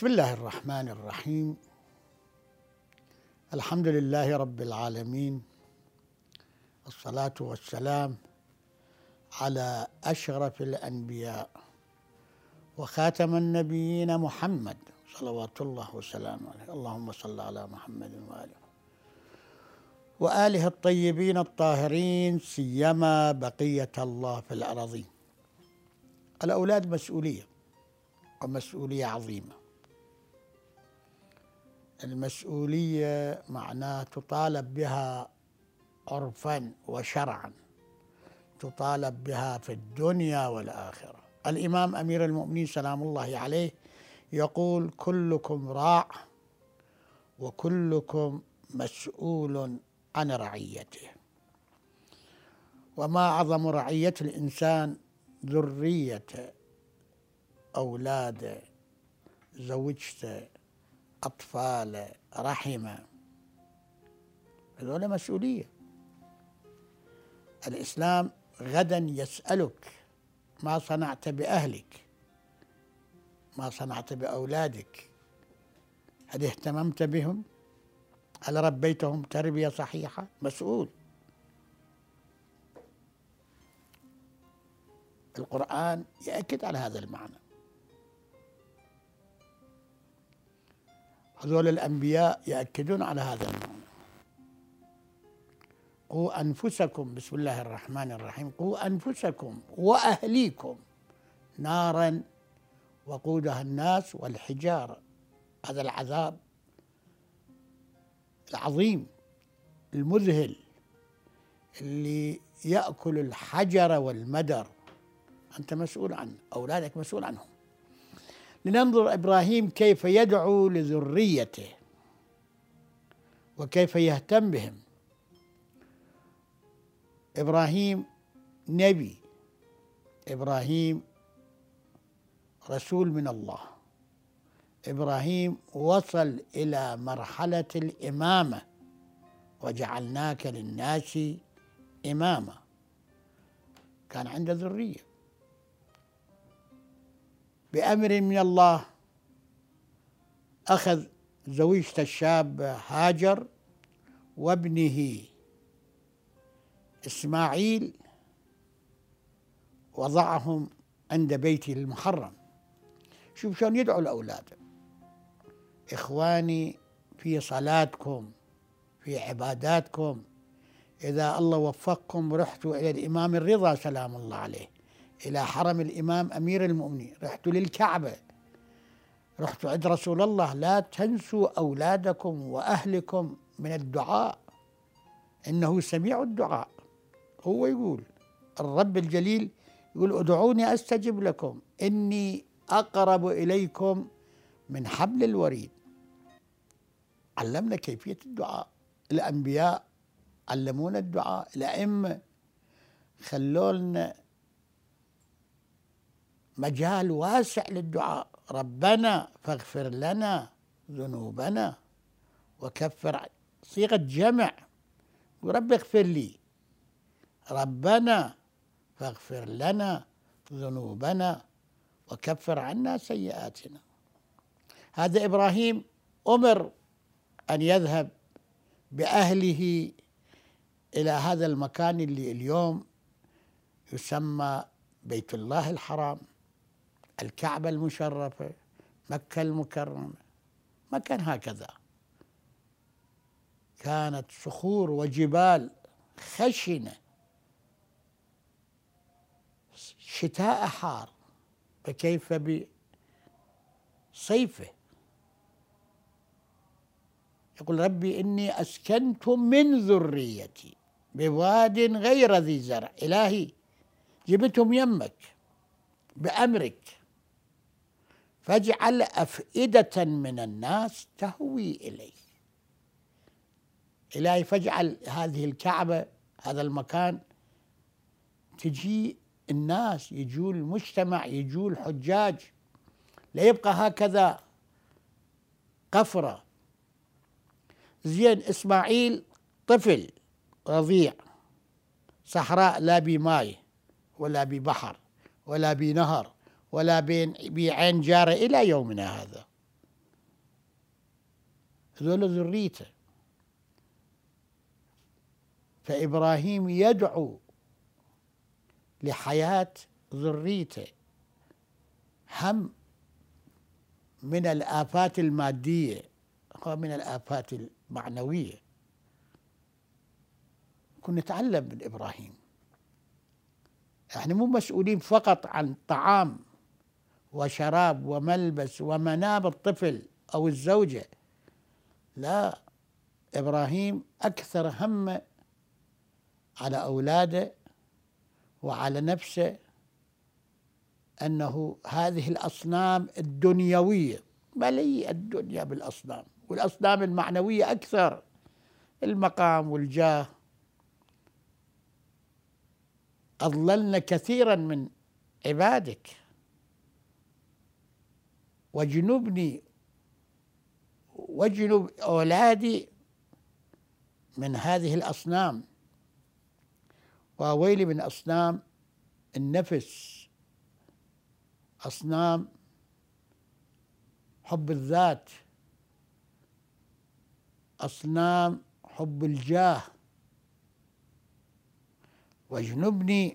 بسم الله الرحمن الرحيم. الحمد لله رب العالمين، الصلاة والسلام على أشرف الأنبياء وخاتم النبيين محمد صلوات الله وسلامه عليه. اللهم صل على محمد وآله الطيبين الطاهرين، سيما بقية الله في الأراضين. الأولاد مسؤولية، ومسؤولية عظيمة. المسؤولية معناه تطالب بها عرفا وشرعا، تطالب بها في الدنيا والآخرة. الإمام أمير المؤمنين سلام الله عليه يقول: كلكم راع وكلكم مسؤول عن رعيته. وما أعظم رعية الإنسان ذريته، أولاده، زوجته، أطفاله، رحمه. هذول مسؤولية. الإسلام غدا يسألك: ما صنعت بأهلك؟ ما صنعت بأولادك؟ هل اهتممت بهم؟ هل ربيتهم تربية صحيحة؟ مسؤول. القرآن يأكد على هذا المعنى. هذول الأنبياء يأكدون على هذا المعنى. قوا أنفسكم، بسم الله الرحمن الرحيم، قوا أنفسكم وأهليكم نارا وقودها الناس والحجارة. هذا العذاب العظيم المذهل اللي يأكل الحجر والمدر، أنت مسؤول عنه، أولادك مسؤول عنهم. لننظر إبراهيم كيف يدعو لذريته وكيف يهتم بهم. إبراهيم نبي، إبراهيم رسول من الله، إبراهيم وصل إلى مرحلة الإمامة: وجعلناك للناس إماما. كان عنده ذرية. بأمر من الله أخذ زوجته الشابة هاجر وابنه إسماعيل، وضعهم عند بيته المحرم. شوف شلون يدعو الأولاد: إخواني في صلاتكم، في عباداتكم، إذا الله وفقكم رحتوا إلى الإمام الرضا سلام الله عليه، إلى حرم الإمام أمير المؤمنين، رحتوا للكعبة، رحتوا عند رسول الله، لا تنسوا أولادكم وأهلكم من الدعاء، إنه سميع الدعاء. هو يقول، الرب الجليل يقول: ادعوني أستجب لكم إني أقرب إليكم من حبل الوريد. علمنا كيفية الدعاء. الأنبياء علمونا الدعاء، الأئمة خلولنا مجال واسع للدعاء. ربنا فاغفر لنا ذنوبنا وكفر، صيغة جمع، ورب اغفر لي، ربنا فاغفر لنا ذنوبنا وكفر عنا سيئاتنا. هذا إبراهيم أمر أن يذهب بأهله إلى هذا المكان اللي اليوم يسمى بيت الله الحرام، الكعبة المشرفة، مكة المكرمة. مكان هكذا كانت صخور وجبال خشنة، شتاء حار، فكيف بصيفه؟ يقول: ربي إني أسكنت من ذريتي بواد غير ذي زرع. إلهي جبتهم يمك بأمرك، فاجعل أفئدة من الناس تهوي إليه. إلهي فاجعل هذه الكعبة، هذا المكان، تجي الناس، يجوا المجتمع، يجوا الحجاج، لا يبقى هكذا قفرة. زين، إسماعيل طفل رضيع، صحراء، لا بماء ولا ببحر ولا بنهر ولا بعين جارة إلى يومنا هذا. هذول ذريته. فإبراهيم يدعو لحياة ذريته، هم من الآفات المادية ومن الآفات المعنوية. كنا نتعلم من إبراهيم. احنا مو مسؤولين فقط عن طعام وشراب وملبس ومنام الطفل أو الزوجة، لا، إبراهيم أكثر هم على أولاده وعلى نفسه، أنه هذه الأصنام الدنيوية، مليء الدنيا بالأصنام، والأصنام المعنوية أكثر، المقام والجاه، أضللن كثيرا من عبادك، واجنبني واجنب أولادي من هذه الأصنام، وويلي من أصنام النفس، أصنام حب الذات، أصنام حب الجاه، واجنبني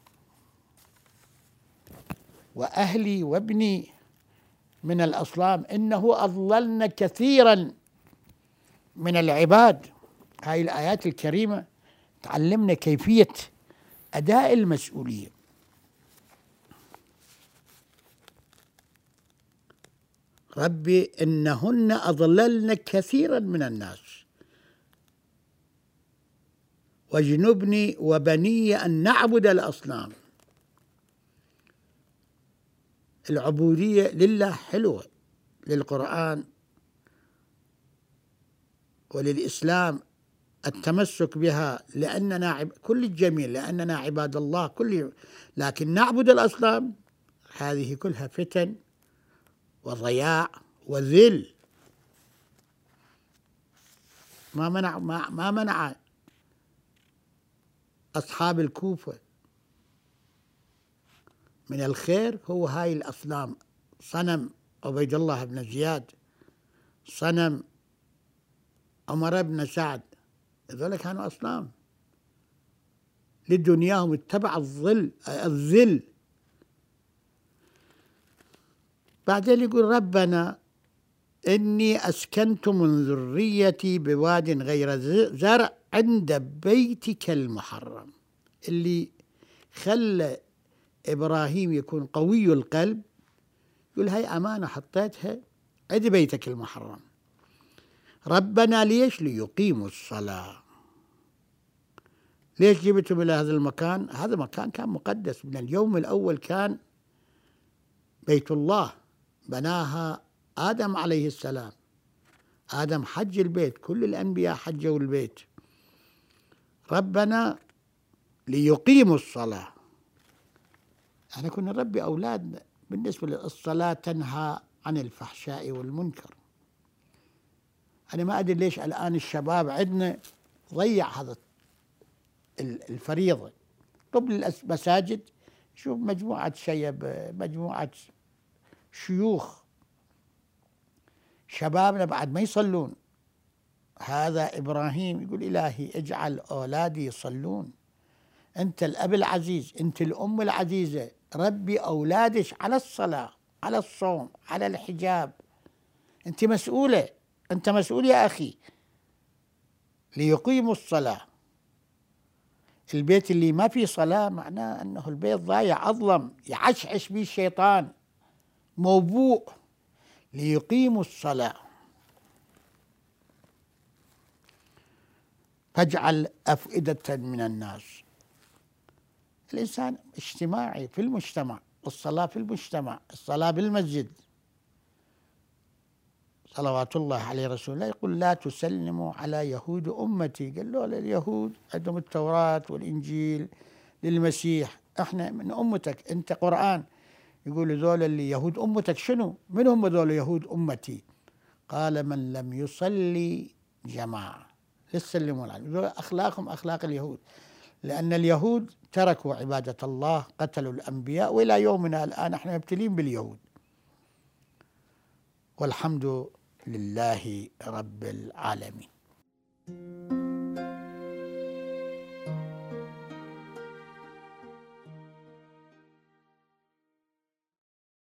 وأهلي وابني من الأصنام إنه أضللن كثيرا من العباد. هاي الآيات الكريمة تعلمنا كيفية أداء المسؤولية. ربي إنهن أضللن كثيرا من الناس واجنبني وبني أن نعبد الأصنام. العبودية لله حلوة، للقرآن وللإسلام التمسك بها، لأننا كل الجميل، لأننا عباد الله لكن نعبد الأصنام هذه كلها فتن وضياع وذل. ما منع أصحاب الكوفة من الخير هو هاي الأصنام، صنم عبيد الله بن زياد، صنم عمر بن سعد، هذول كانوا أصنام لدنياهم، اتبع الذل. بعدين يقول ربنا إني أسكنت من ذريتي بواد غير زرع عند بيتك المحرم. اللي خلى إبراهيم يكون قوي القلب، يقول هاي أمانة حطيتها عند بيتك المحرم. ربنا ليش؟ ليقيموا الصلاة. ليش جبتهم إلى هذا المكان؟ هذا المكان كان مقدس من اليوم الأول، كان بيت الله بناها آدم عليه السلام. آدم حج البيت، كل الأنبياء حجوا البيت. ربنا ليقيموا الصلاة. احنا كنا نربي أولادنا بالنسبة للصلاة تنهى عن الفحشاء والمنكر. أنا ما أدري ليش الآن الشباب عندنا ضيع هذا الفريضة. قبل المساجد شوف مجموعة شيب، مجموعة شيوخ، شبابنا بعد ما يصلون. هذا إبراهيم يقول إلهي اجعل أولادي يصلون. أنت الأب العزيز، أنت الأم العزيزة، ربي أولادك على الصلاة، على الصوم، على الحجاب. أنت مسؤولة، أنت مسؤول يا أخي. ليقيموا الصلاة. البيت اللي ما فيه صلاة معناه أنه البيت ضايع، أظلم، يعشعش به الشيطان، موبوء. ليقيموا الصلاة. فاجعل أفئدة من الناس. الإنسان اجتماعي في المجتمع، الصلاة في المجتمع، الصلاة بالمسجد. صلوات الله عليه رسول الله يقول لا تسلموا على يهود أمتي. قال له اليهود عندهم التوراة والإنجيل للمسيح، احنا من أمتك، أنت قرآن. يقول ذول اللي يهود أمتك شنو؟ من هم ذول يهود أمتي؟ قال من لم يصلي جماعة. لسلموا عليه، ذول أخلاقهم أخلاق اليهود، لأن اليهود تركوا عبادة الله، قتلوا الأنبياء، وإلى يومنا الآن احنا مبتلين باليهود. والحمد لله رب العالمين.